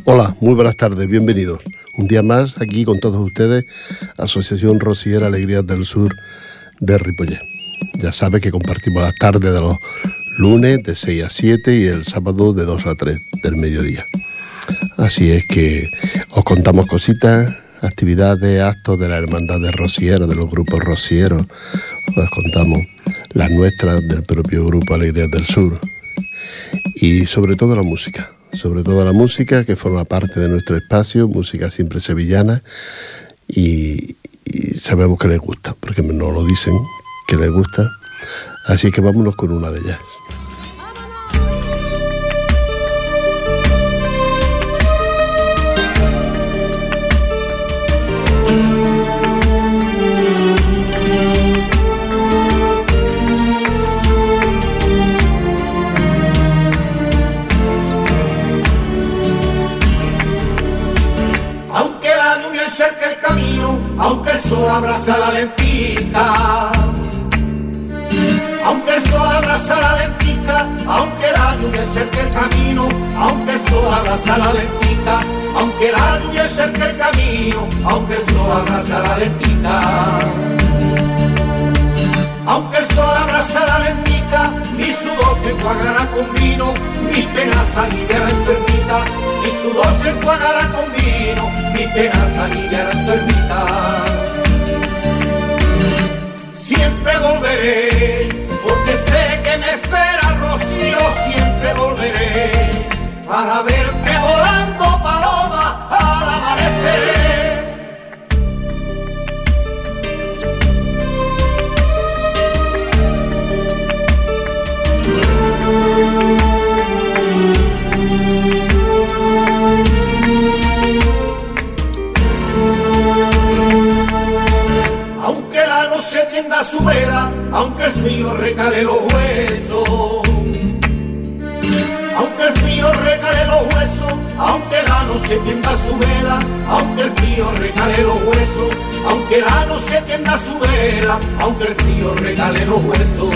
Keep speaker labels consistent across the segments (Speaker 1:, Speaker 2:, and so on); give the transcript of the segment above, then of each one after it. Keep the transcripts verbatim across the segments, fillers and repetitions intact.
Speaker 1: Hola, muy buenas tardes, bienvenidos. Un día más aquí con todos ustedes, Asociación Rociera Alegrías del Sur de Ripollet. Ya sabe que compartimos las tardes de los lunes de seis a siete y el sábado de dos a tres del mediodía. Así es que os contamos cositas, actividades, actos de la hermandad de rocieros, de los grupos rocieros. Os contamos las nuestras del propio grupo Alegrías del Sur. Y sobre todo la música. Sobre todo la música que forma parte de nuestro espacio, música siempre sevillana, y, y sabemos que les gusta, porque nos lo dicen, que les gusta, así que vámonos con una de ellas.
Speaker 2: Aunque el sol abraza la lentica, aunque el sol abraza la lentica, aunque la lluvia cerque el camino, aunque el sol abraza la lentica, aunque la lluvia cerque el camino, aunque el sol abraza la lentica, aunque el sol abraza la lentica, mi sudor se enjuagará con vino, mi pena aliviará enfermita, mi sudor se enjuagará con vino, mi pena aliviará enfermita. Siempre volveré, porque sé que me espera Rocío, siempre volveré, para verte volando paloma al amanecer. Tienda su vela, aunque el frío recale los huesos, aunque el frío recale los huesos, aunque la noche tienda su vela, aunque el frío recale los huesos, aunque la noche tienda su vela, aunque el frío recale los huesos,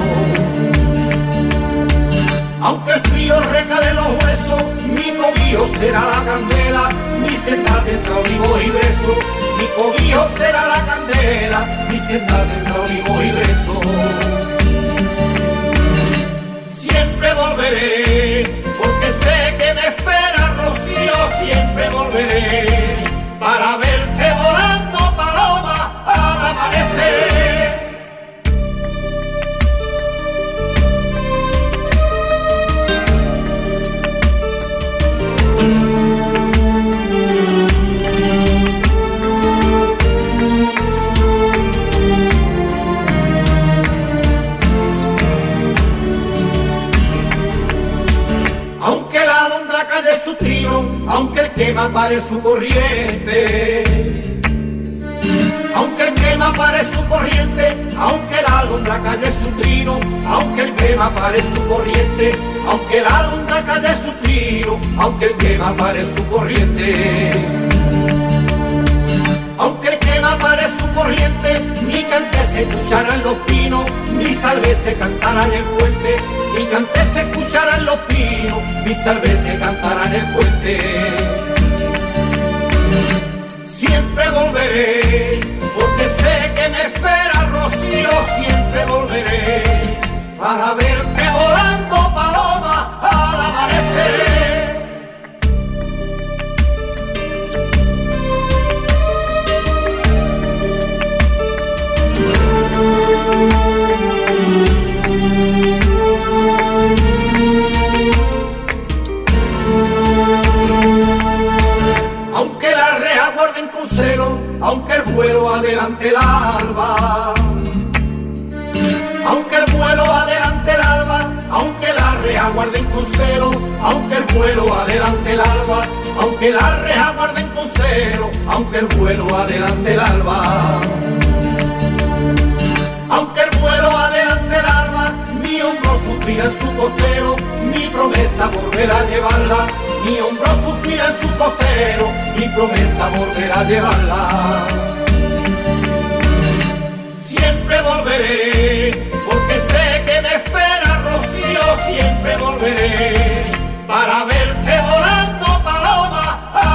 Speaker 2: aunque el frío recale los huesos, mi cobijo será la candela, mi senda tendrá olivo y beso. Mi cobijo será la candela, mi senda tendrá olivo y beso. Siempre volveré, porque sé que me espera Rocío, siempre volveré, para verte volando paloma al amanecer. Su trino, aunque el quema pare su corriente, aunque el quema pare su corriente, aunque la alondra calle su trino, aunque el quema pare su corriente, aunque la alondra calle su trino, aunque el quema pare su corriente, aunque el quema pare su corriente, mi cante se escuchará en los pinos, mi salve se cantará en el puente. Mi cante se escuchará en los pinos, mi salve se cantará en el puente. Siempre volveré, porque sé que me espera Rocío, siempre volveré, para verte volando paloma al amanecer. Aunque el vuelo adelante el alba, aunque el vuelo adelante el alba, aunque la reja guarden con celo, aunque el vuelo adelante el alba, aunque la reja guarden con celo, aunque el vuelo adelante el alba, aunque el vuelo adelante el alba, mi hombro sufrirá en su costero, mi promesa volverá a llevarla, mi hombro sufrirá en su costero, mi promesa volverá a llevarla. Siempre volveré, porque sé que me espera Rocío, siempre volveré, para verte volando paloma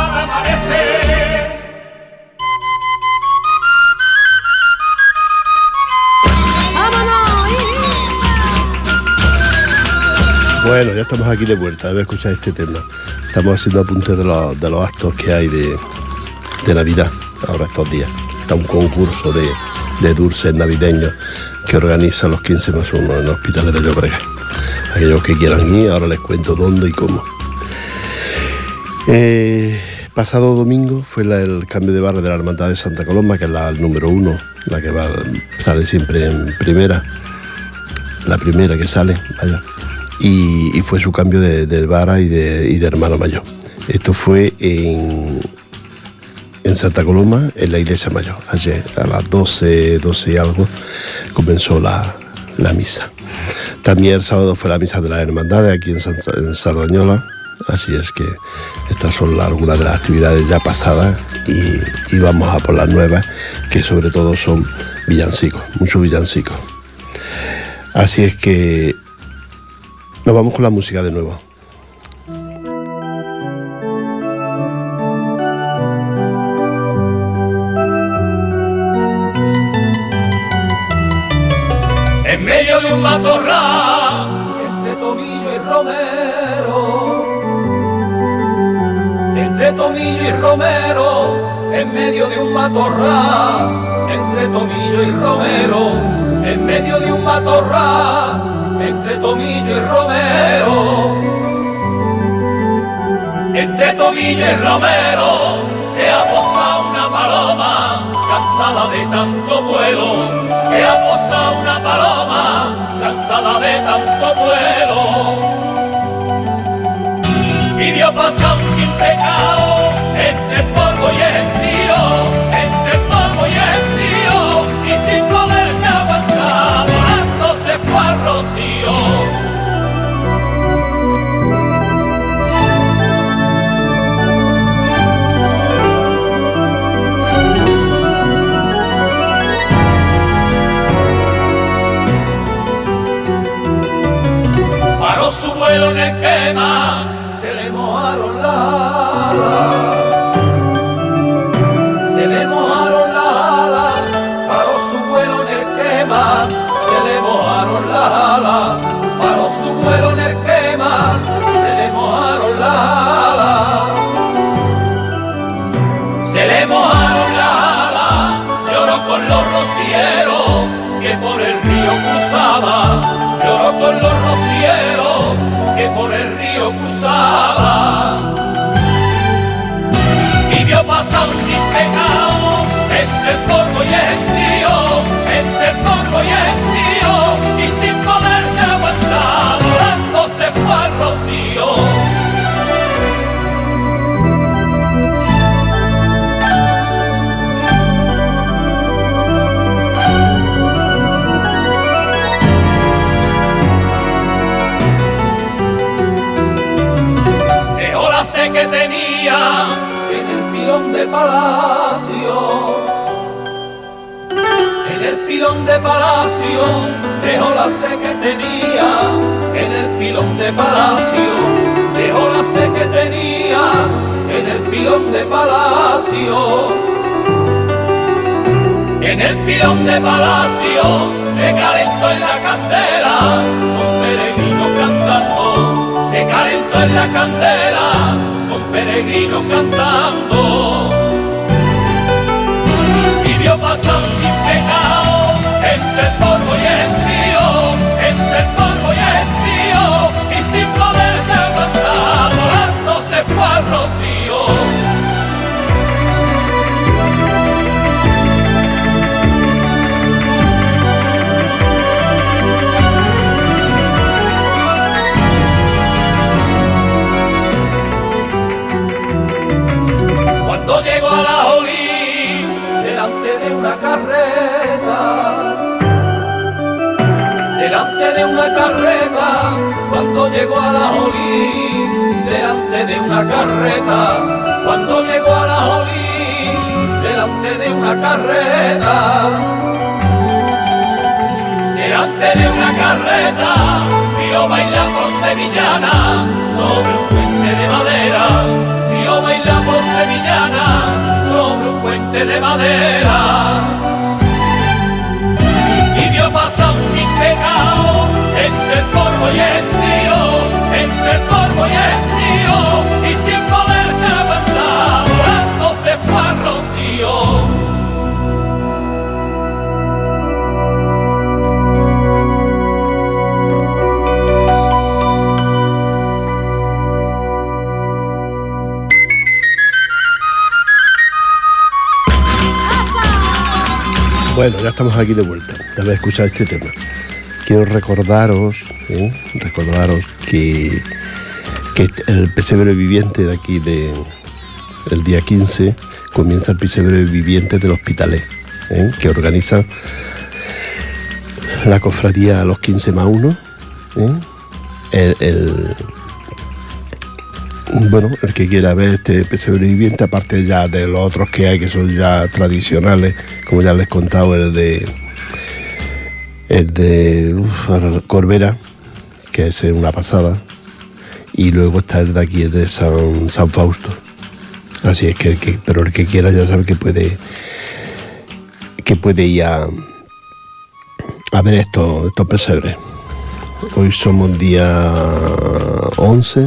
Speaker 1: Bueno, ya estamos aquí de vuelta, debe escuchar este tema. Estamos haciendo apuntes de los, de los actos que hay de, de Navidad, ahora estos días. Está un concurso de, de dulces navideños que organiza los quince más uno en Hospitales de Llobregat. Aquellos que quieran ir, ahora les cuento dónde y cómo. Eh, pasado domingo fue la, el cambio de barra de la Hermandad de Santa Coloma, que es la número uno, la que va, sale siempre en primera, la primera que sale, vaya. Y, y fue su cambio de, de vara y de, y de hermano mayor. Esto fue en, en Santa Coloma, en la iglesia mayor. Ayer a las doce, doce y algo comenzó la, la misa. También el sábado fue la misa de las hermandades aquí en, Santa, en Sardañola. Así es que estas son la, algunas de las actividades ya pasadas y, y vamos a por las nuevas, que sobre todo son villancicos, muchos villancicos. Así es que nos vamos con la música de nuevo.
Speaker 2: En medio de un matorral, entre tomillo y romero, entre tomillo y romero, en medio de un matorral, entre tomillo y romero, en medio de un matorral, entre tomillo y romero, entre tomillo y romero, se ha posado una paloma, cansada de tanto vuelo, se ha posado una paloma, cansada de tanto vuelo, y vio pasar sin pecado, entre polvo y estío, entre polvo y estío, y sin poderse aguantar, volando se fue al rocío. Paró su vuelo en el quema, se le mojaron las alas, se le mojaron las alas, paró su vuelo en el quema, se le mojaron las alas, paró su vuelo en el quema, se le mojaron las alas, se le mojaron las alas, lloró con los rocieros que por el río cruzaban, lloró con los rocieros que por el río cruzaba, y vio pasar sin pecado, entre el polvo y el estío, entre el polvo y el estío, y sin poderse aguantar, volando se fue al rocío. Que tenía en el pilón de palacio, en el pilón de palacio, dejó la sé que tenía, en el pilón de palacio, dejó la sé que tenía, en el pilón de palacio, en el pilón de palacio, se calentó en la candela, con peregrinos cantando, se calentó en la candela, con peregrinos cantando, y vio pasar sin pecado, entre el polvo y el estío, entre el polvo y el estío, y sin poderse aguantar, volando se fue al rocío. Cuando llegó a la Jolí, delante de una carreta, delante de una carreta, cuando llegó a la Jolí, delante de una carreta, cuando llegó a la Jolí, delante de una carreta, delante de una carreta, vio bailando sevillana sobre un puente de madera, vio bailando sevillana sobre un puente de madera, y vio pasar sin pecado, entre el polvo y el estío,
Speaker 1: Bueno, ya estamos aquí de vuelta. Ya habéis escuchado este tema. Quiero recordaros, ¿eh? recordaros que, que el pesebre viviente de aquí, de, el día quince, comienza el pesebre viviente del Hospitalet, ¿eh? que organiza la cofradía Los quince más uno. ¿eh? El, el, bueno, el que quiera ver este pesebre viviente, aparte ya de los otros que hay, que son ya tradicionales, como ya les he contado, el de el de uf, Corbera, que es una pasada, y luego está el de aquí, el de San, San Fausto. Así es que, el que, pero el que quiera ya sabe que puede que puede ir a, a ver estos, estos pesebres. Hoy somos día once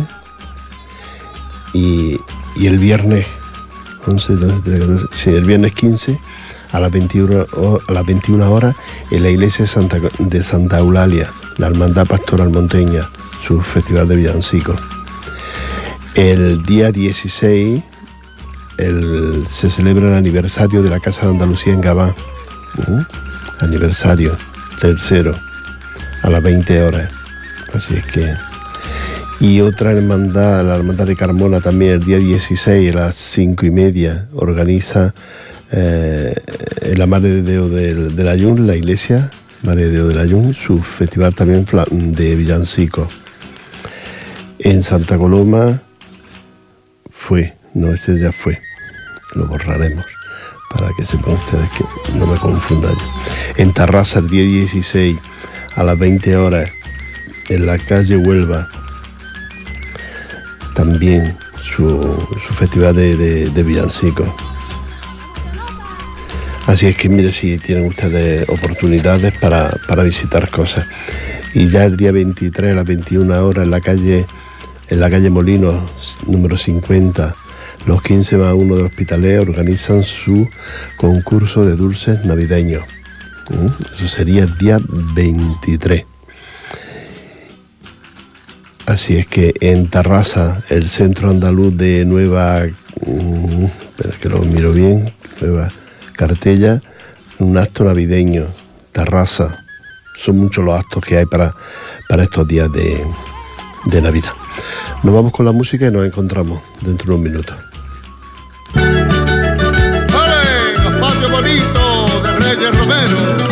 Speaker 1: y, y el viernes once, doce, trece, catorce, sí, el viernes quince a las veintiuna, a las veintiuna horas en la iglesia de Santa, de Santa Eulalia, la Hermandad Pastoral Monteña, su festival de villancicos. El día dieciséis el, se celebra el aniversario de la Casa de Andalucía en Gabá, ¿eh? aniversario tercero, a las veinte horas. Así es que... Y otra hermandad, la hermandad de Carmona, también el día dieciséis a las cinco y media organiza eh, en la Madre de Dios del, del Ayun, la iglesia Madre de Dios del Ayun, su festival también de villancicos. En Santa Coloma fue, no, este ya fue, lo borraremos para que sepan ustedes que no me confundan. En Tarrasa el día dieciséis a las veinte horas en la calle Huelva, también su, su festival de, de, de villancicos. Así es que mire si tienen ustedes oportunidades para, para visitar cosas. Y ya el día veintitrés a las veintiuna horas en la calle, en la calle Molinos, número cincuenta, los quince más uno del Hospitalet organizan su concurso de dulces navideños. ¿Mm? Eso sería el día veintitrés. Así es que en Tarrasa, el Centro Andaluz de Nueva, um, espera que lo miro bien, Nueva Cartella, un acto navideño, Tarrasa. Son muchos los actos que hay para, para estos días de, de Navidad. Nos vamos con la música y nos encontramos dentro de unos minutos.
Speaker 3: ¡Vale! Los patios bonitos de Reyes Romero.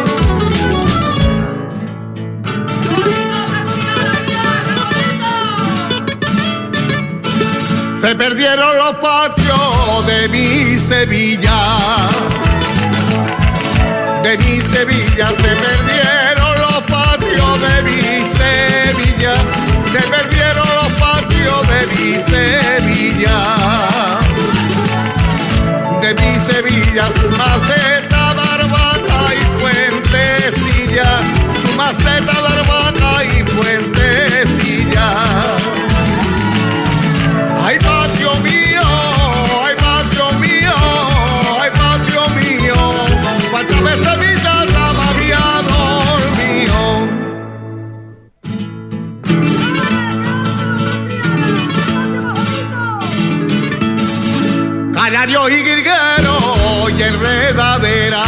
Speaker 3: Se perdieron los patios de mi Sevilla, de mi Sevilla, se perdieron los patios de mi Sevilla, se perdieron los patios de mi Sevilla, de mi Sevilla, su maceta, Barbata y Fuentecilla, su maceta, Barbata y Fuentecilla. Ay, patio mío, ay, patio mío, ay, patio mío, cuántas veces mi tata me había dormido. Canario y guirguero y enredadera,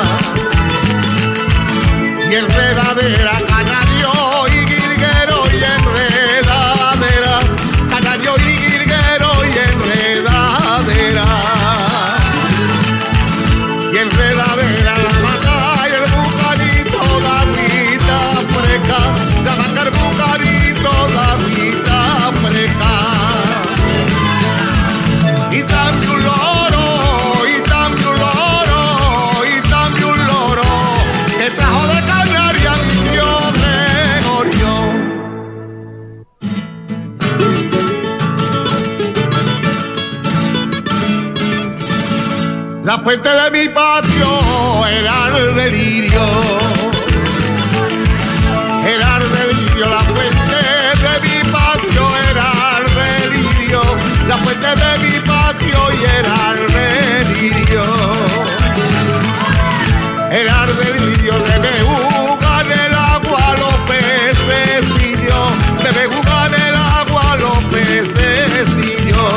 Speaker 3: y enredadera, canario y guirguero y enredadera, canario y y enredadera, la vaca y el bucanito, la agüita fresca, la vaca, el bucanito, la agüita fresca. Y también un loro, y también un loro, y también un loro, que trajo de Canaria mi tío Gregorio. La fuente de mi patio era el delirio, era el delirio, la fuente de mi patio era el delirio, la fuente de mi patio y era el delirio, era el delirio, debe jugar el agua los pececillos, debe jugar el agua los pececillos.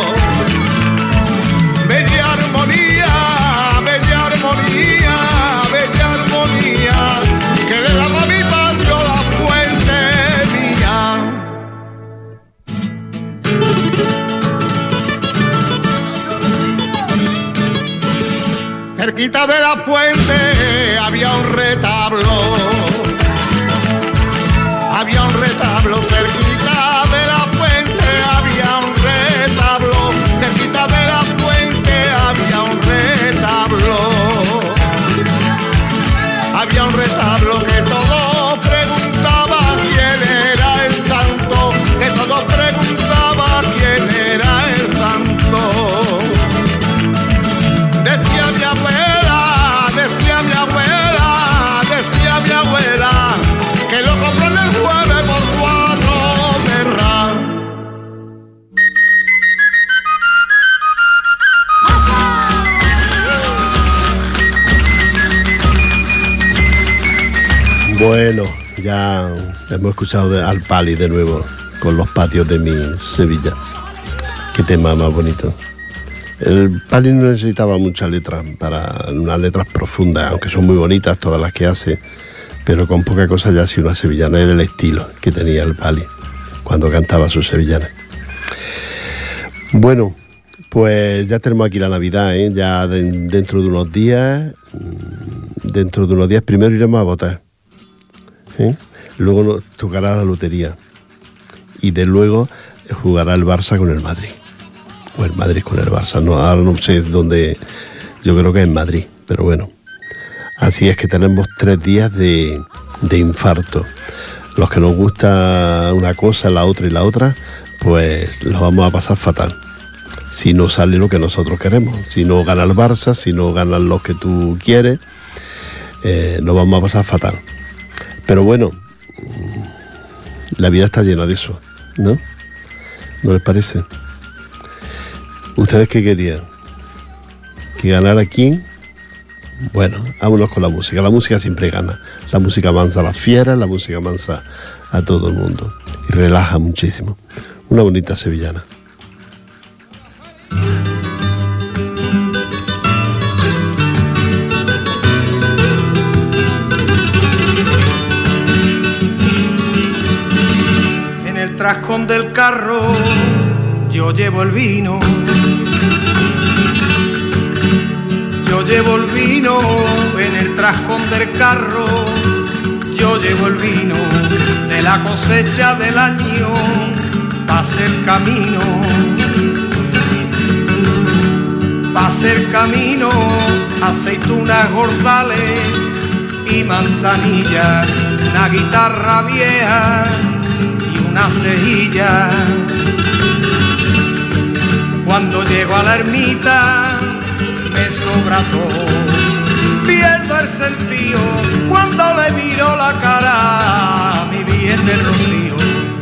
Speaker 3: Bella armonía, bella armonía, cerquita de la fuente había un retablo. Había un retablo cerquita de la fuente, había un retablo. Cerquita de la fuente había un retablo. Había un retablo que todos preguntaban quién era el santo, que todos preguntaban quién era el santo. Decía mi abuela, decía mi abuela, decía mi abuela, que lo compró en el jueves por cuatro berras.
Speaker 1: Bueno, ya hemos escuchado de, al Pali de nuevo con Los patios de mi Sevilla. Qué tema más bonito. El Pali no necesitaba muchas letras, para unas letras profundas, aunque son muy bonitas todas las que hace, pero con poca cosa ya hacía una sevillana. Era el estilo que tenía el Pali cuando cantaba sus sevillanas. Bueno, pues ya tenemos aquí la Navidad, ¿eh? Ya de, dentro de unos días, dentro de unos días primero iremos a votar. ¿Eh? Luego nos tocará la lotería y de luego jugará el Barça con el Madrid, o el Madrid con el Barça, no, ahora no sé dónde, yo creo que es en Madrid, pero bueno, así es que tenemos tres días de, de infarto. Los que nos gusta una cosa, la otra y la otra, pues los vamos a pasar fatal si no sale lo que nosotros queremos, si no gana el Barça, si no ganan los que tú quieres, eh, nos vamos a pasar fatal. Pero bueno, la vida está llena de eso, ¿no? ¿No les parece? ¿Ustedes qué querían? ¿Que ganara quién? Bueno, vámonos con la música. La música siempre gana. La música mansa a las fieras, la música mansa a todo el mundo. Y relaja muchísimo. Una bonita sevillana.
Speaker 4: Trascón del carro yo llevo el vino, yo llevo el vino, en el trascón del carro yo llevo el vino, de la cosecha del año pase el camino, pase el camino, aceitunas, gordales y manzanilla, una guitarra vieja, una cejilla. Cuando llego a la ermita me sobra todo, pierdo el sentido cuando le miro la cara a mi Virgen del Rocío.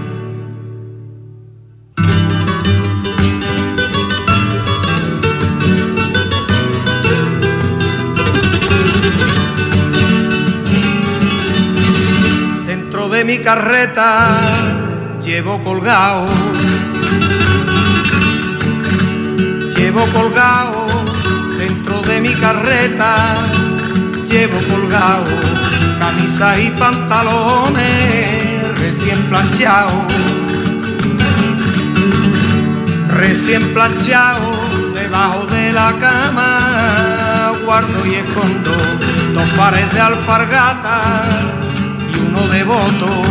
Speaker 4: Dentro de mi carreta llevo colgado, llevo colgado, dentro de mi carreta, llevo colgado, camisas y pantalones recién planchados, recién planchados, debajo de la cama guardo y escondo dos pares de alpargatas y uno de voto.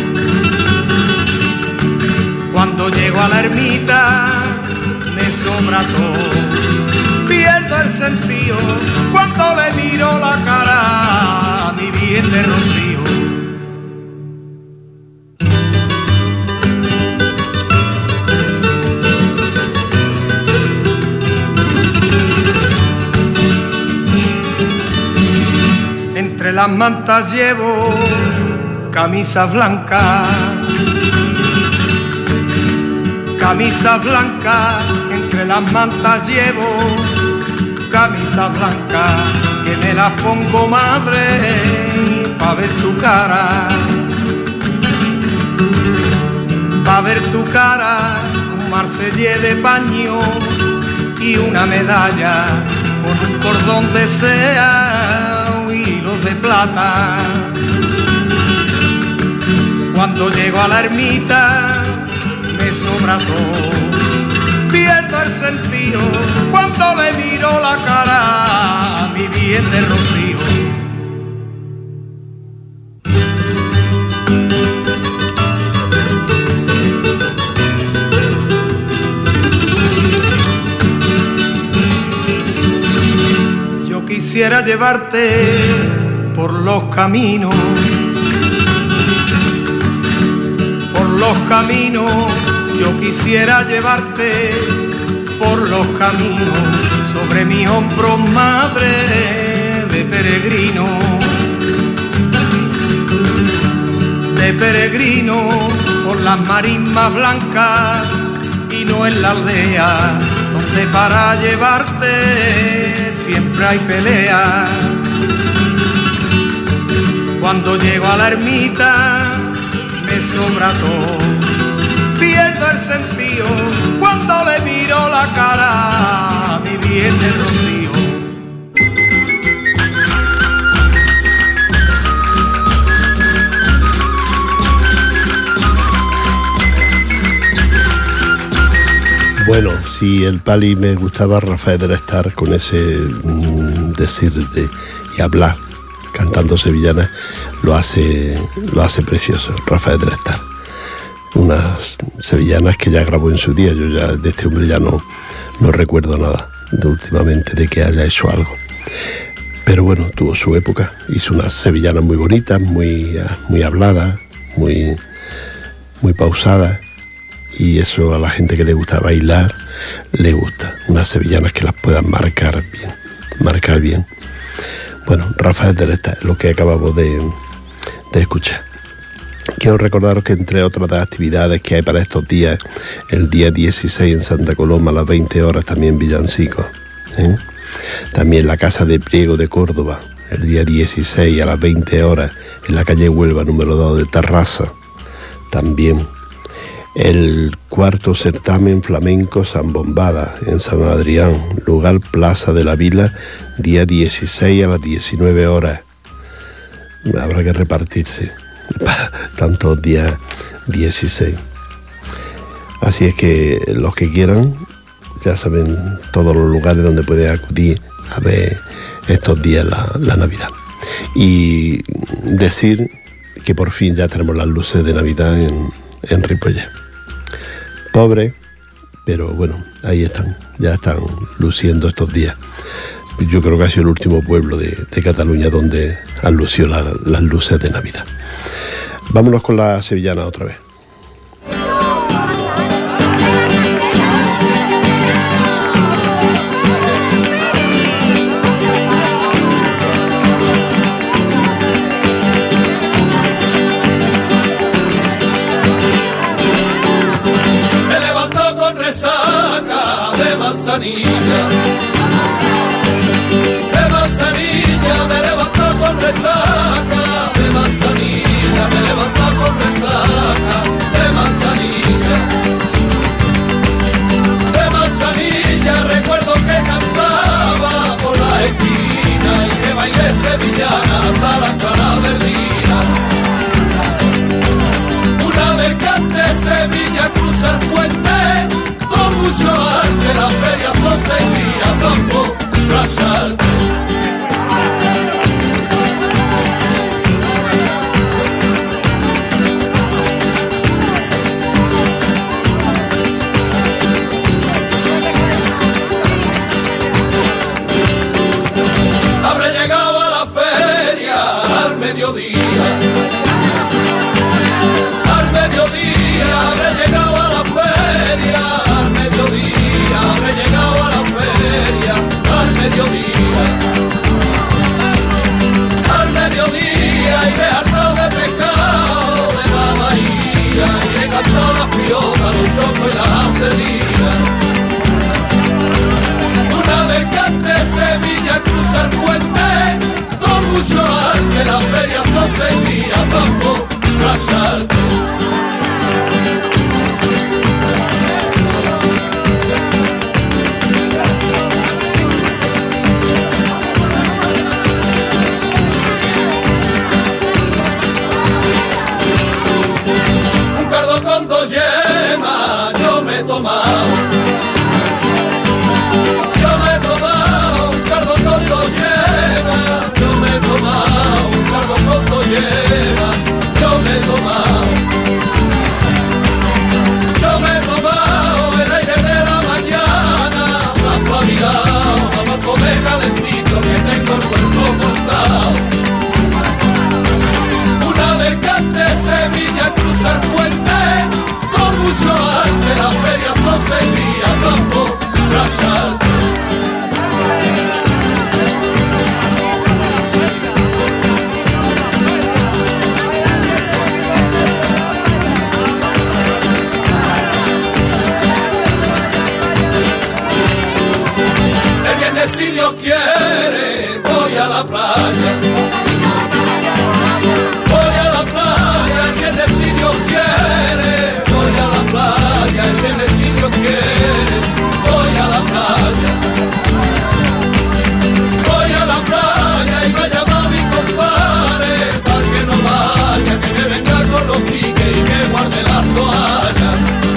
Speaker 4: Cuando llego a la ermita me sobra todo, pierdo el sentido cuando le miro la cara a mi Virgen de Rocío. Entre las mantas llevo camisas blancas, camisa blanca, entre las mantas llevo camisa blanca, que me la pongo, madre, pa' ver tu cara, pa' ver tu cara, un marsellé de paño y una medalla con un cordón de seda y hilos de plata. Cuando llego a la ermita me sobra todo, pierdo el sentido cuando le miro la cara a mi bien de rocío. Yo quisiera llevarte por los caminos, por los caminos, yo quisiera llevarte por los caminos, sobre mis hombros, madre de peregrino, de peregrino, por las marismas blancas y no en la aldea, donde para llevarte siempre hay pelea. Cuando llego a la ermita me sobra todo, pierdo el sentido cuando le miro la cara a mi bien de rocío.
Speaker 1: Bueno, si el Pali me gustaba Rafael del Estar con ese mmm, decir de, y hablar cantando sevillanas, lo hace, lo hace precioso, Rafael del Estar. Unas sevillanas que ya grabó en su día. Yo ya de este hombre ya no, no recuerdo nada de últimamente de que haya hecho algo. Pero bueno, tuvo su época, hizo unas sevillanas muy bonitas, muy, muy habladas, muy, muy pausadas, y eso a la gente que le gusta bailar le gusta. Unas sevillanas que las puedan marcar bien, marcar bien. Bueno, Rafael del Estar, lo que acabamos de, de escuchar. Quiero recordaros que entre otras actividades que hay para estos días, el día dieciséis en Santa Coloma a las veinte horas también villancicos, ¿eh? También la Casa de Priego de Córdoba, el día dieciséis a las veinte horas en la calle Huelva número dos de Tarrasa, también el cuarto certamen flamenco Zambombada en San Adrián, lugar Plaza de la Vila, día dieciséis a las diecinueve horas. Habrá que repartirse tantos días dieciséis. Así es que los que quieran, ya saben todos los lugares donde pueden acudir a ver estos días la, la Navidad. Y decir que por fin ya tenemos las luces de Navidad en, en Ripollet. Pobre, pero bueno, ahí están, ya están luciendo estos días. Yo creo que ha sido el último pueblo de, de Cataluña donde han lucido la, las luces de Navidad. Vámonos con la sevillana otra vez.
Speaker 2: Me levanto con resaca de manzanilla, de manzanilla, me levanto con resaca de manzanilla, me levanto con resaca de manzanilla, de manzanilla, recuerdo que cantaba por la esquina y que bailé sevillana hasta la cara verdina. Una vez canté Sevilla cruza el puente, con mucho arte, las ferias son seis días, tampoco rayarte. Habré llegado a la feria al mediodía, al mediodía, habré llegado a la feria al mediodía. si Dios quiere, voy a la playa. Voy a la playa, el viernes si Dios quiere, voy a la playa, el viernes si Dios quiere, voy a la playa. Voy a la playa y vaya a mi compadre, para que no vaya, que me venga con los tickets y que guarde las toallas.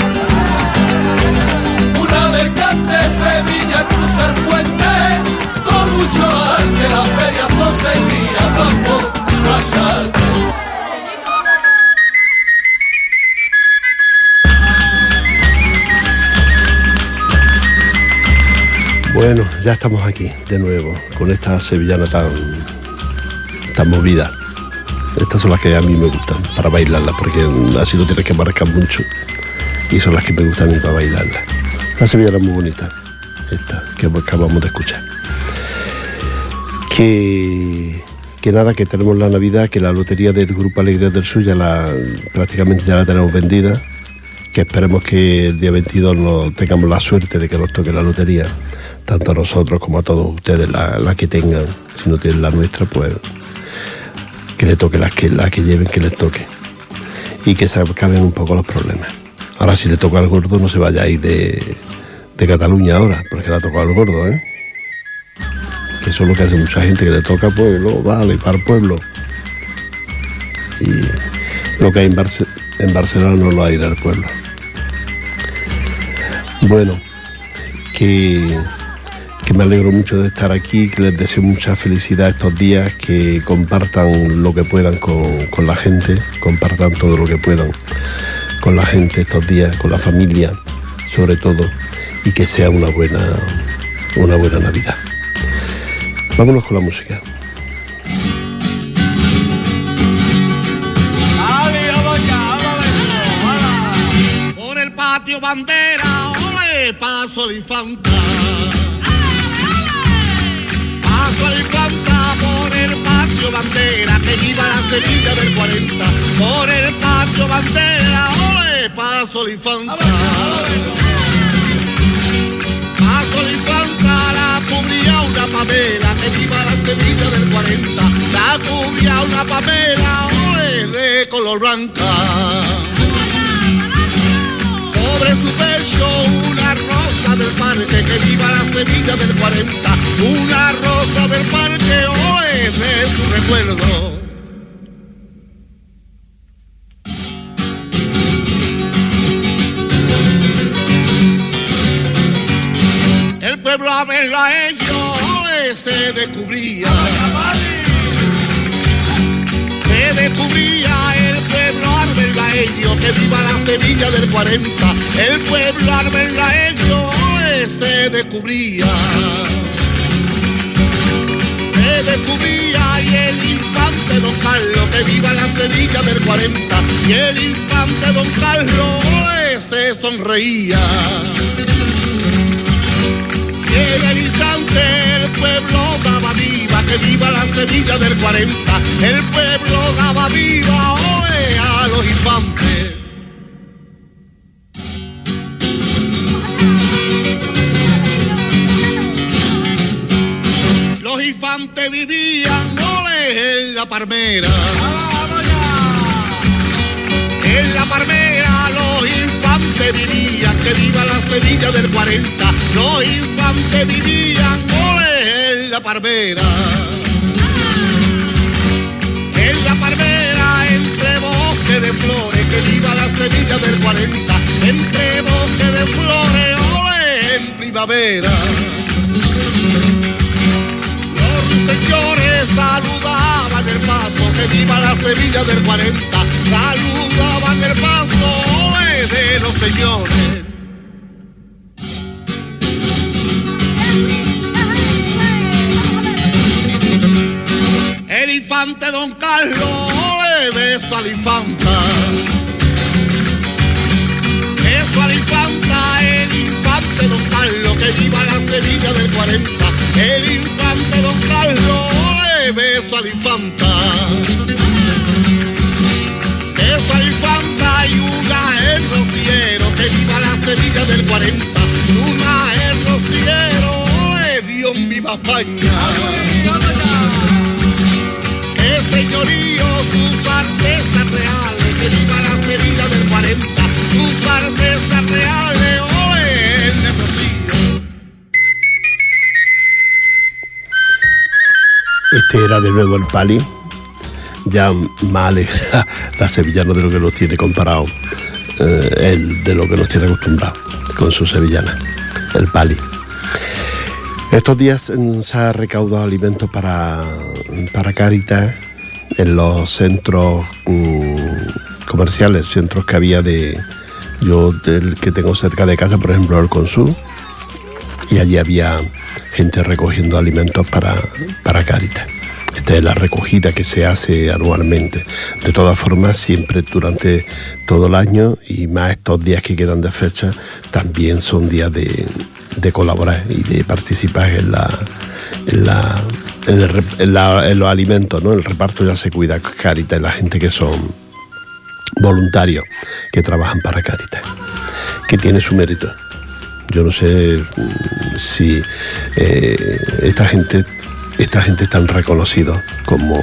Speaker 2: Una vez que ante Sevilla cruza el puente, con mucho arte las ferias son seguidas, vamos a arte.
Speaker 1: Bueno, ya estamos aquí de nuevo con esta sevillana tan, tan movida. Estas son las que a mí me gustan para bailarlas, porque así no tienes que marcar mucho y son las que me gustan a mí para bailarlas. La sevillana muy bonita, esta que acabamos de escuchar. Que, que nada, que tenemos la Navidad, que la lotería del Grupo Alegrías del Sur ya la, prácticamente ya la tenemos vendida, que esperemos que el día veintidós no tengamos la suerte de que nos toque la lotería, tanto a nosotros como a todos ustedes, la, la que tengan. Si no tienen la nuestra, pues que le toque la que, la que lleven, que les toque, y que se acaben un poco los problemas. Ahora, si le toca al gordo, no se vaya a ir de, de Cataluña ahora, porque le ha tocado al gordo, ¿eh? Que eso es lo que hace mucha gente, que le toca, pues luego vale, para el pueblo. Y lo que hay en, Barce en Barcelona no lo hay al pueblo. Bueno, que... que me alegro mucho de estar aquí, que les deseo mucha felicidad estos días, que compartan lo que puedan con, con la gente, compartan todo lo que puedan con la gente estos días, con la familia, sobre todo, y que sea una buena, una buena Navidad. Vámonos con la música.
Speaker 3: Por el patio bandera, ole, paso la infanta. Paso la infanta por el patio bandera, que viva la Sevilla del cuarenta. Por el patio bandera, ole, paso la infanta. Paso la infanta, la cubría una Pamela, que viva la Sevilla del cuarenta. La cubría una Pamela, ole, de color blanca. Sobre su pecho una rosa del parque, que viva la Sevilla del cuarenta. Una rosa del parque, ole, de su recuerdo. El pueblo a verla a ellos, ole, se descubría. Se descubría el pueblo al verla a ellos, que viva la Sevilla del cuarenta. El pueblo al verla a ellos, ole, se descubría. Se descubría y el infante Don Carlos, que viva la Sevilla del cuarenta. Y el infante Don Carlos, ole, se sonreía. Y en el instante el pueblo daba viva, que viva la Sevilla del cuarenta. El pueblo daba viva, ole, a los infantes. Los infantes vivían, ole, en la Palmera. En la Palmera los infantes vivían, que viva la Sevilla del cuarenta. Los infantes vivían, ole, en la Palmera. En la Palmera, entre bosques de flores, que viva la Sevilla del cuarenta. Entre bosques de flores, ole, en primavera. Señores saludaban el paso, que viva la Sevilla del cuarenta. Saludaban el paso, ole, de los señores. El infante Don Carlos, ole, beso a la infanta. Beso a la infanta, el infante Don Carlos, que viva la Sevilla del cuarenta. El infante Don Carlos, ole, beso a la infanta. Beso a la infanta y una el rociero, que viva la Sevilla del cuarenta. Una el rociero, ole, Dios viva España. El señorío, sus artesas reales, que viva la ferida del cuarenta, sus artesas reales, ole, el negrocillo.
Speaker 1: Este era de nuevo el Pali, ya más alegra la sevillana de lo que nos tiene comparado, eh, el de lo que nos tiene acostumbrado con su sevillana, el Pali. Estos días mm, se ha recaudado alimentos para, para Cáritas en los centros mm, comerciales, centros que había de, yo del que tengo cerca de casa, por ejemplo el Consur, y allí había gente recogiendo alimentos para, para Cáritas. Esta es la recogida que se hace anualmente. De todas formas, siempre durante todo el año, y más estos días que quedan de fecha, también son días de, de colaborar y de participar en la, en la, en, el, en, la, en los alimentos, ¿no? El reparto ya se cuida Cáritas, la gente que son voluntarios que trabajan para Cáritas, que tiene su mérito. Yo no sé si eh, esta gente esta gente están reconocidos como,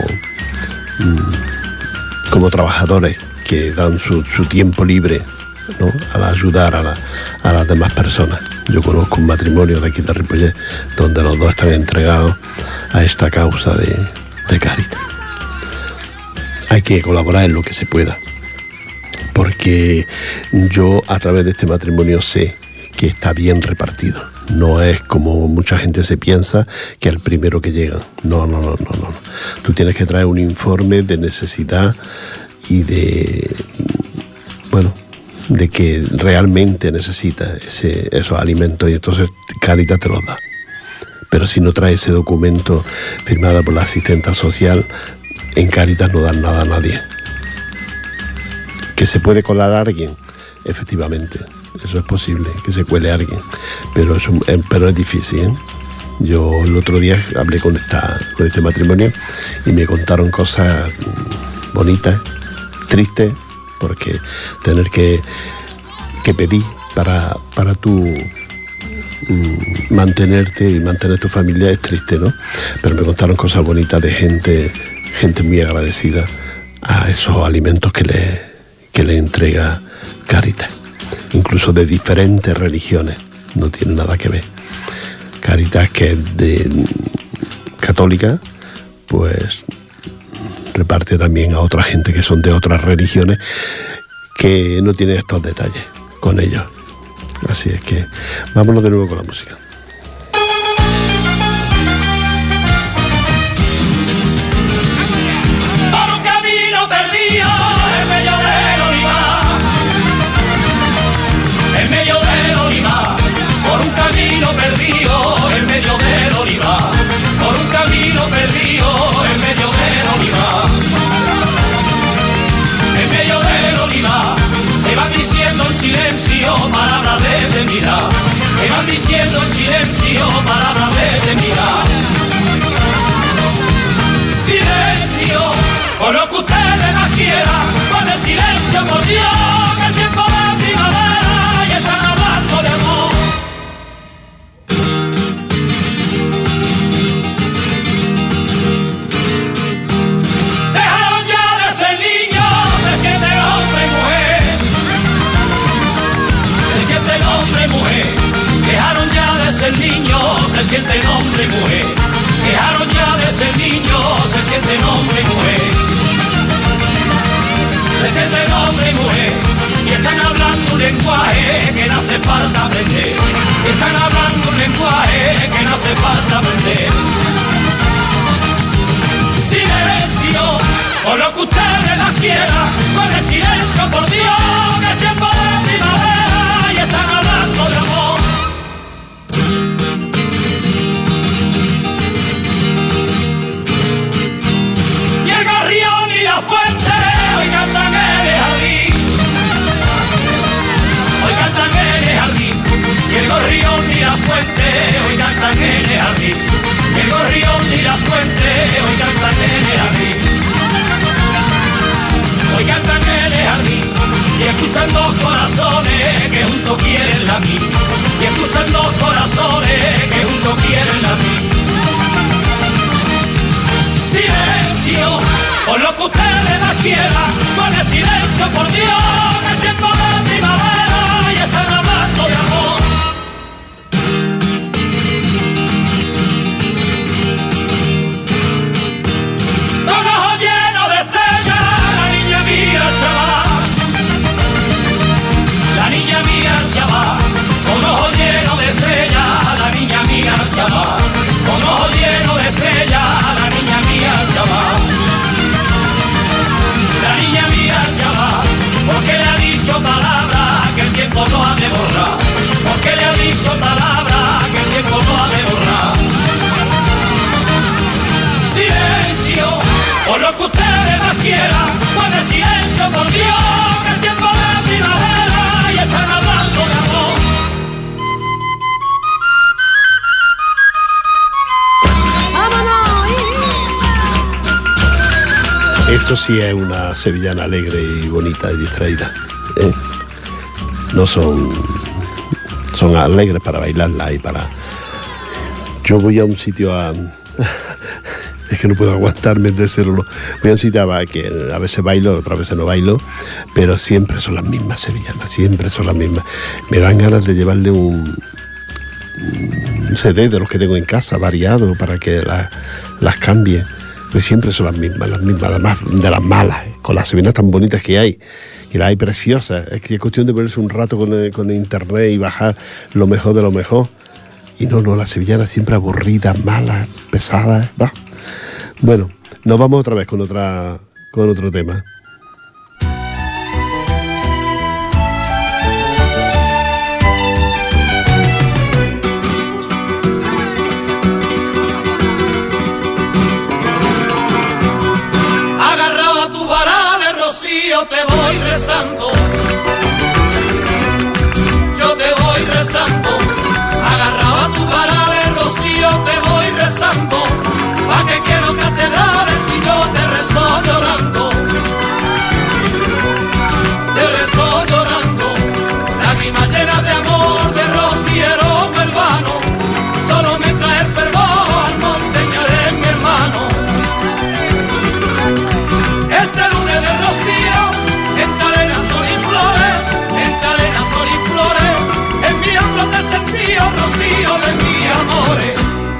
Speaker 1: como trabajadores que dan su, su tiempo libre, ¿no? Al ayudar a, la, a las demás personas. Yo conozco un matrimonio de aquí de Ripollet donde los dos están entregados a esta causa de, de Cáritas. Hay que colaborar en lo que se pueda, porque yo a través de este matrimonio sé que está bien repartido. No es como mucha gente se piensa, que al primero que llega. No, no, no, no, no. Tú tienes que traer un informe de necesidad y de, bueno, de que realmente necesita ese, esos alimentos, y entonces Cáritas te los da. Pero si no traes ese documento firmado por la asistenta social, en Cáritas no dan nada a nadie. ¿Que se puede colar a alguien? Efectivamente. Eso es posible, que se cuele a alguien, pero es, un, pero es difícil, ¿eh? Yo el otro día hablé con, esta, con este matrimonio y me contaron cosas bonitas, tristes, porque tener que, que pedir para, para tú mm, mantenerte y mantener tu familia es triste, ¿no? Pero me contaron cosas bonitas de gente, gente muy agradecida a esos alimentos que le, que le entrega Cáritas. Incluso de diferentes religiones, no tiene nada que ver. Cáritas, que es de católica, pues reparte también a otra gente que son de otras religiones que no tienen estos detalles con ellos. Así es que vámonos de nuevo con la música.
Speaker 2: Por un camino perdido en medio del olivar, en medio del olivar, por un camino perdido en medio del olivar, por un camino perdido en medio del olivar, en medio del olivar, se van diciendo en silencio palabras de mirar, se van diciendo en silencio palabras de mirar. Silencio, por lo que ustedes más quieran, con el silencio, por Dios, que el tiempo de primavera y están hablando de amor. Dejaron ya de ser niños, se sienten hombre y mujer, se sienten hombre y mujer. Dejaron ya de ser niños, se sienten hombre y mujer. Dejaron ya de ser niños, se sienten hombre y mujer. Se sienten hombre y mujer. Y están hablando un lenguaje que no hace falta aprender. Y están hablando un lenguaje que no hace falta aprender. Silencio, o lo que ustedes las quieran, con el silencio, por Dios, que es tiempo de primavera y están hablando de amor. Y el gorrión y la fuente hoy cantan en el jardín, hoy cantan en el jardín. Y el gorrión y la fuente hoy cantan en el jardín, y el gorrión y la fuente hoy cantan en el jardín, hoy cantan en el jardín. Y excusan dos corazones que juntos quieren latir, y excusan dos corazones que juntos quieren latir. más quiera, guarde silencio por Dios, que el tiempo de primavera y están hablando de amor. Con ojos llenos de estrellas, la niña mía se va. La niña mía se va. Con ojos llenos de estrellas, la niña mía se va. Con ojos llenos de estrellas, la niña mía se va. La niña mía se va, porque le ha dicho palabra que el tiempo no ha de borrar. Porque le ha dicho palabra que el tiempo no ha de borrar. Silencio, por lo que ustedes más quieran, guarden silencio por Dios, que el tiempo de primavera y están hablando de amor.
Speaker 1: Esto sí es una sevillana alegre y bonita y distraída, ¿eh? No son, son alegres para bailarla y para... Yo voy a un sitio a... Es que no puedo aguantarme de hacerlo. Voy a un sitio a que a veces bailo, otras veces no bailo, pero siempre son las mismas sevillanas, siempre son las mismas. Me dan ganas de llevarle un, un C D de los que tengo en casa, variado, para que la, las cambie. Pues siempre son las mismas, las mismas, además de las malas, ¿eh? Con las sevillanas tan bonitas que hay, que las hay preciosas. Es que es cuestión de ponerse un rato con, el, con el internet y bajar lo mejor de lo mejor. Y no, no, las sevillanas siempre aburridas, malas, pesadas, va. Bueno, nos vamos otra vez con otra, con otro tema.
Speaker 2: Yo te voy rezando, yo te voy rezando, agarrado a tu varales, Rocío, te voy rezando, pa' que quiero catedrales y yo te rezo llorando, te rezo llorando, lágrimas llenas de amor de rociero hermano, solo me trae el fervor al monteñar en mi hermano. Ese lunes de Rocío, encarena sol y flores, encarena sol y flores, enviándote sentido, Rocío de mis amores.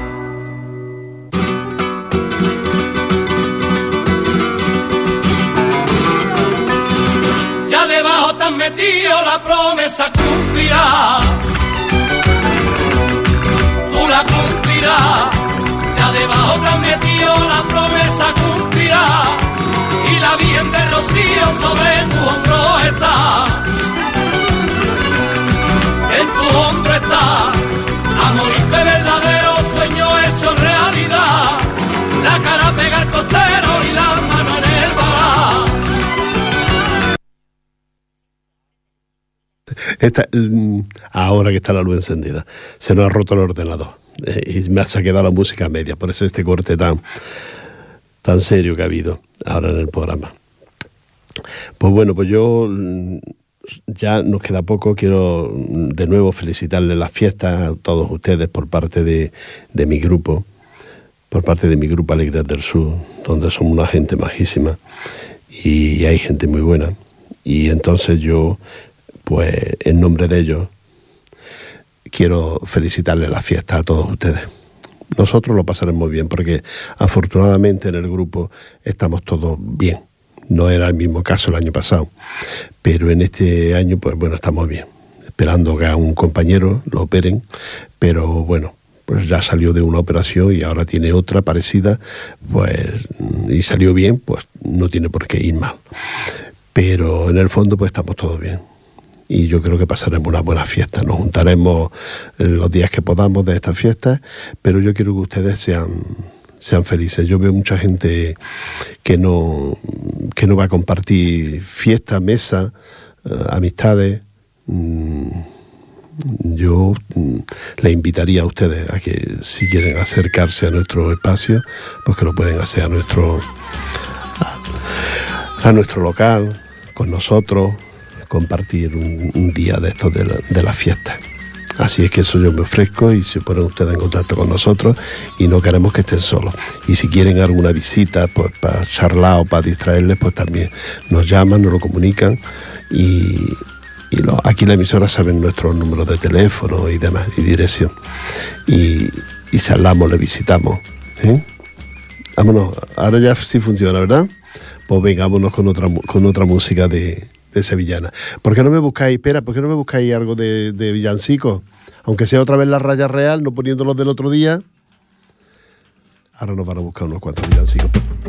Speaker 2: Ya debajo te has metido, la promesa cumplirá, tú la cumplirás. Ya debajo te has metido, la promesa cumplirá. Y la Virgen de Rocío sobre tu hombro está, en tu hombro está, amor y fe verdadero, sueño hecho realidad, la cara pega al costero y la mano en el vará.
Speaker 1: Esta, ahora que está la luz encendida, se nos ha roto el ordenador eh, y me ha quedado la música a media, por eso este corte tan... tan serio que ha habido ahora en el programa. Pues bueno, pues yo ya nos queda poco. Quiero de nuevo felicitarles las fiestas a todos ustedes por parte de, de mi grupo, por parte de mi grupo Alegrías del Sur, donde somos una gente majísima y hay gente muy buena. Y entonces yo, pues en nombre de ellos, quiero felicitarles las fiestas a todos ustedes. Nosotros lo pasaremos bien porque afortunadamente en el grupo estamos todos bien. No era el mismo caso el año pasado, pero en este año, pues bueno, estamos bien. Esperando que a un compañero lo operen, pero bueno, pues ya salió de una operación y ahora tiene otra parecida, pues y salió bien, pues no tiene por qué ir mal. Pero en el fondo, pues estamos todos bien. Y yo creo que pasaremos una buena fiesta. Nos juntaremos los días que podamos de estas fiestas, pero yo quiero que ustedes sean, sean felices. Yo veo mucha gente que no, que no va a compartir fiesta, mesa, eh, amistades. Mm, yo mm, les invitaría a ustedes a que si quieren acercarse a nuestro espacio, pues que lo pueden hacer a nuestro, a, a nuestro local, con nosotros, compartir un, un día de estos de la, de la fiesta. Así es que eso yo me ofrezco y se ponen ustedes en contacto con nosotros y no queremos que estén solos. Y si quieren alguna visita, pues para charlar o para distraerles, pues también nos llaman, nos lo comunican y, y lo, aquí en la emisora saben nuestros números de teléfono y demás, y dirección. Y, y charlamos, le visitamos. ¿eh? Vámonos, ahora ya sí funciona, ¿verdad? Pues venga, vámonos con otra, con otra música de... de sevillana. ¿Por qué no me buscáis, espera, por qué no me buscáis algo de, de villancico? Aunque sea otra vez la raya real, no poniéndolos del otro día. Ahora nos van a buscar unos cuantos villancicos.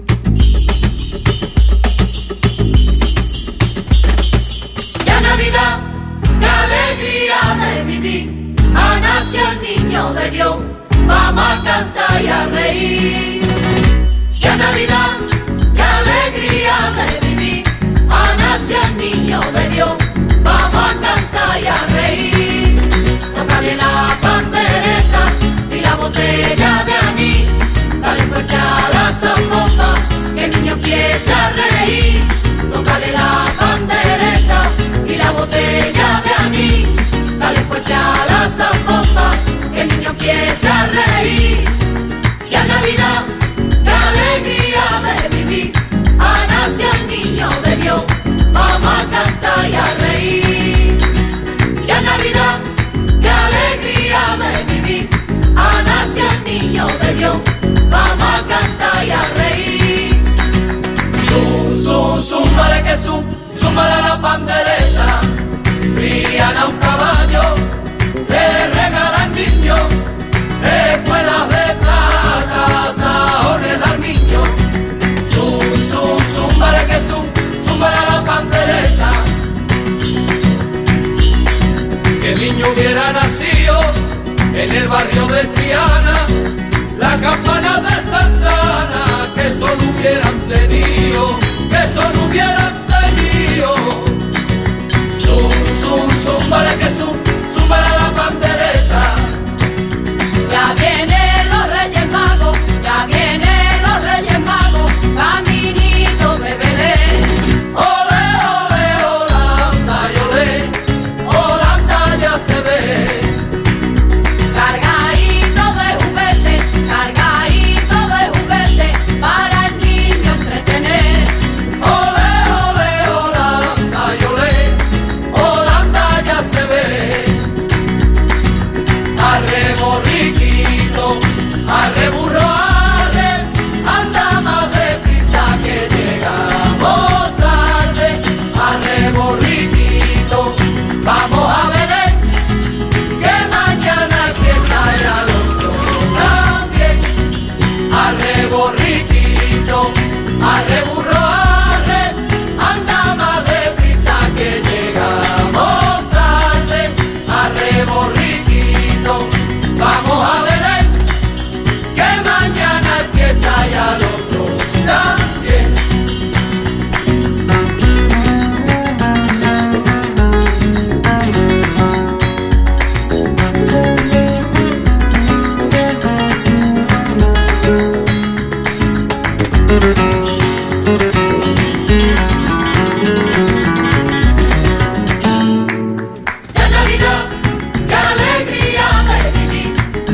Speaker 5: Ya Navidad, qué alegría de vivir, ha nacido el niño de Dios, vamos a cantar y a reír. Ya Navidad, qué alegría de vivir, ha nacido el niño de Dios, vamos a cantar y a reír. Tócale la pandereta y la botella de anís, dale fuerte a la zambombas, que el niño empieza a reír. Tócale la pandereta y la botella de anís, dale fuerte a la zambombas, que el niño empieza a reír. Ya Navidad, qué alegría de vivir, ha nacido el niño de Dios, vamos a cantar y a reír. Ya Navidad, qué alegría de vivir, ha nacido el niño de Dios, vamos a cantar y a reír. Zum, zum, zum, vale que zum, zum, vale la pandereta, crían a un caballo, le regalan niño, escuelas de plata, sajones de armiño. Zum, zum, zum, vale que zum, zum, vale la pandereta. Si el niño hubiera nacido en el barrio de Triana, la campana de Santana, que solo hubieran tenido, que solo hubieran tenido. Zum, zum, zum, vale que zum, zum, vale la pandereta. Ya vienen los Reyes Magos, ya vienen los Reyes Magos, caminito de Belén. Ole, ole, Holanda y ole, Holanda ya se ve. Cargadito de juguete, cargadito de juguete, para el niño entretener. Ole, ole, Holanda y ole, Holanda ya se ve. Arre borriquito, arre burro, arre, anda más deprisa que llegamos tarde. Arre borriquito, vamos a Belén, que mañana es fiesta y al otro también. Arre borriquito, arre burro, arre, anda más deprisa que llegamos tarde. Arre borriquito, vamos a Belén, que mañana es fiesta y al otro también. Ya Navidad, qué alegría de vivir,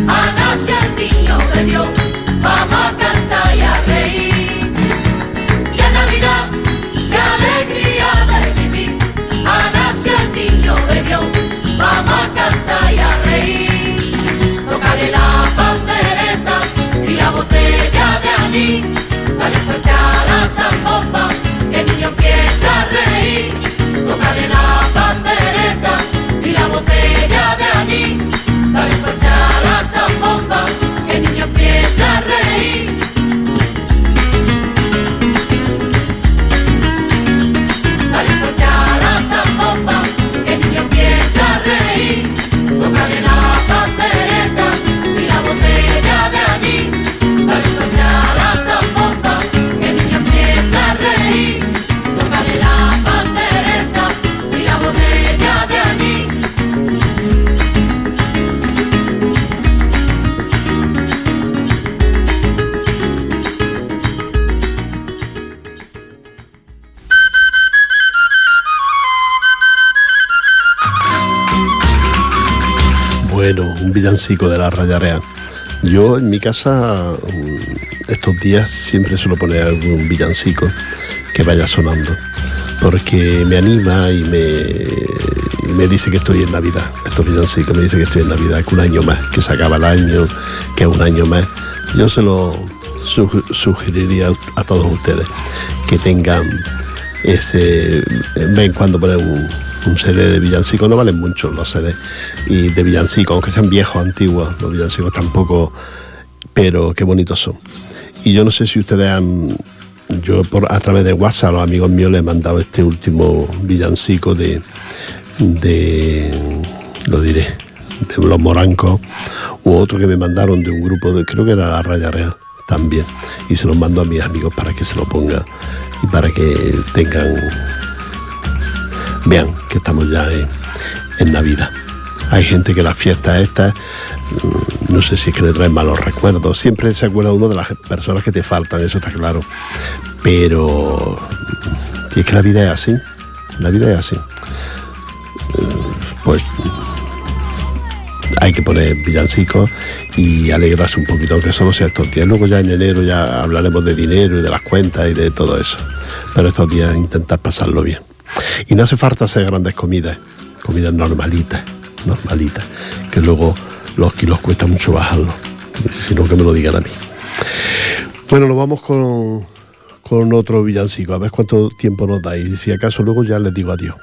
Speaker 1: villancico de la Raya Real. Yo en mi casa estos días siempre suelo poner algún villancico que vaya sonando, porque me anima y me, y me dice que estoy en Navidad. Estos villancicos me dice que estoy en Navidad, que un año más, que se acaba el año, que es un año más. Yo se lo su, sugeriría a todos ustedes que tengan ese, ven cuando ponen un, un C D de villancicos, no valen mucho los C D y de villancicos, aunque sean viejos, antiguos, los villancicos tampoco, pero qué bonitos son. Y yo no sé si ustedes han, yo por, a través de WhatsApp a los amigos míos les he mandado este último villancico de, de lo diré, de los Morancos, u otro que me mandaron de un grupo de, creo que era la Raya Real también, y se los mando a mis amigos para que se lo pongan y para que tengan, vean que estamos ya en, en Navidad. Hay gente que las fiestas estas, no sé si es que le traen malos recuerdos, siempre se acuerda uno de las personas que te faltan, eso está claro, pero y es que la vida es así, la vida es así, pues hay que poner villancicos y alegrarse un poquito, aunque solo sea estos días. Luego ya en enero ya hablaremos de dinero y de las cuentas y de todo eso, pero estos días intentar pasarlo bien. Y no hace falta hacer grandes comidas, comidas normalitas, normalitas, que luego los kilos cuesta mucho bajarlos, sino que me lo digan a mí. Bueno, nos vamos con, con otro villancico, a ver cuánto tiempo nos da y si acaso luego ya les digo adiós.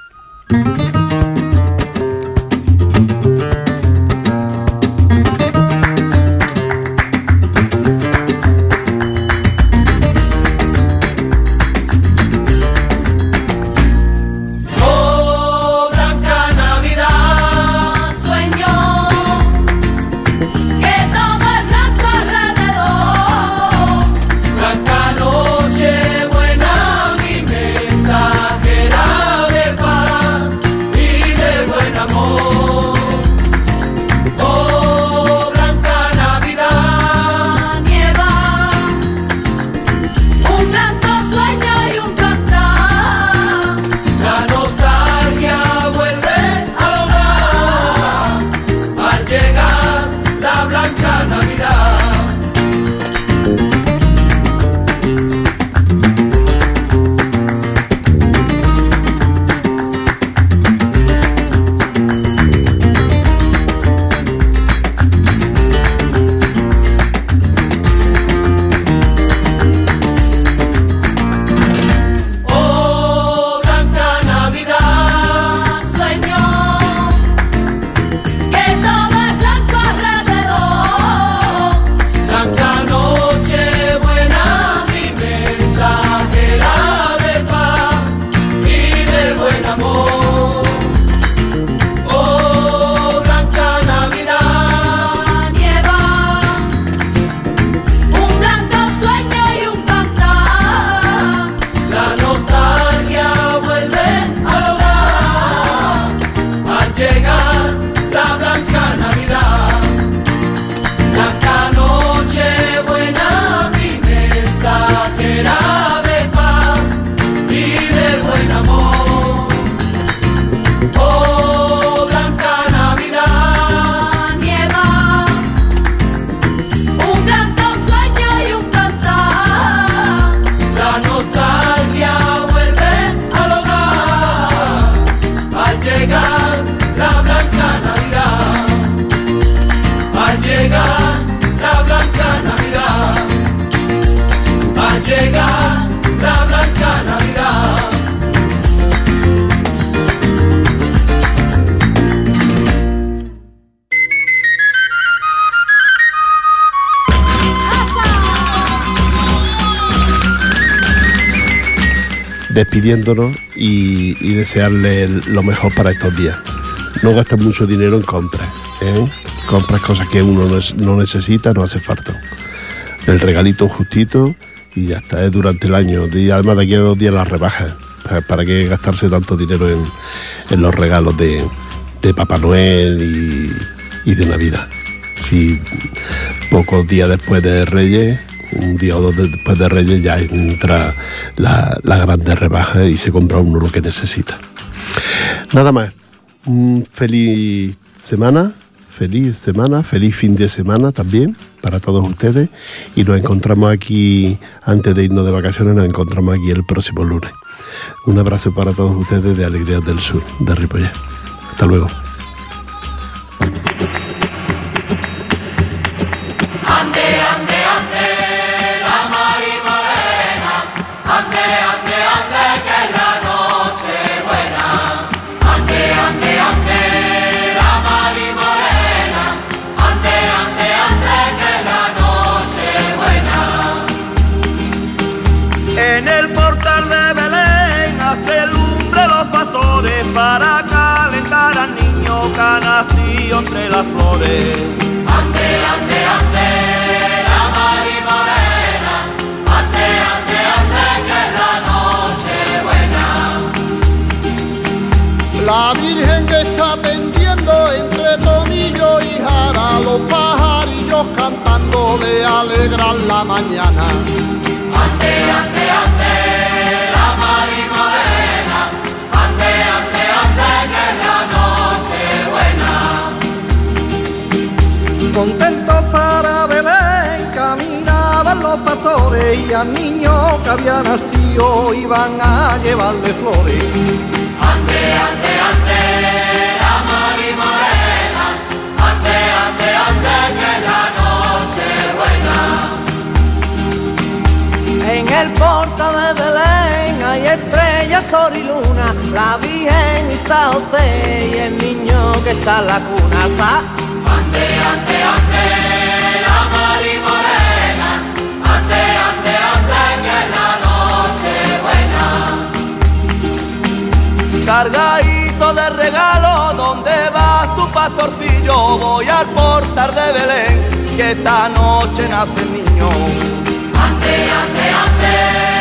Speaker 1: Despidiéndonos y, y desearle lo mejor para estos días. No gastes mucho dinero en compras, ¿eh? Compras cosas que uno no, es, no necesita, no hace falta. El regalito justito y ya está, es durante el año. Y además de aquí a dos días las rebajas. ¿Para, para qué gastarse tanto dinero en, en los regalos de, de Papá Noel y, y de Navidad? Si pocos días después de Reyes, un día o dos después de Reyes, ya entra la, la grande rebaja y se compra uno lo que necesita. Nada más. Un feliz semana, feliz semana, feliz fin de semana también para todos ustedes y nos encontramos aquí, antes de irnos de vacaciones, nos encontramos aquí el próximo lunes. Un abrazo para todos ustedes de Alegrías del Sur, de Ripollet. Hasta luego.
Speaker 6: Para calentar al niño que ha nacido entre las flores.
Speaker 5: Ande, ande, ande, la Mari Morena. Ande, ande, ande, que es la noche buena.
Speaker 3: La Virgen que está tendiendo entre tomillo y jara, los pajarillos cantando le alegran la mañana.
Speaker 5: Ande, ande, ande, la Mari Morena. Ande, ande, ande, que es la noche buena.
Speaker 4: Contentos para Belén caminaban los pastores y al niño que había nacido iban a llevarle flores.
Speaker 5: Ande, ande, ande, la Mari Morena. Ande, ande, ande, que es la noche buena.
Speaker 4: En el portal de Belén hay estrellas, sol y luna, la Virgen y San José y el niño que está en la cuna. ¿Sa?
Speaker 5: Ande, ande, ande, la Mari Morena. Ande, ande, ande, que es la noche buena.
Speaker 6: Cargadito de regalo, ¿dónde vas tu pastorcillo? Voy al portal de Belén, que esta noche nace el niño.
Speaker 5: Ande, ande, ande.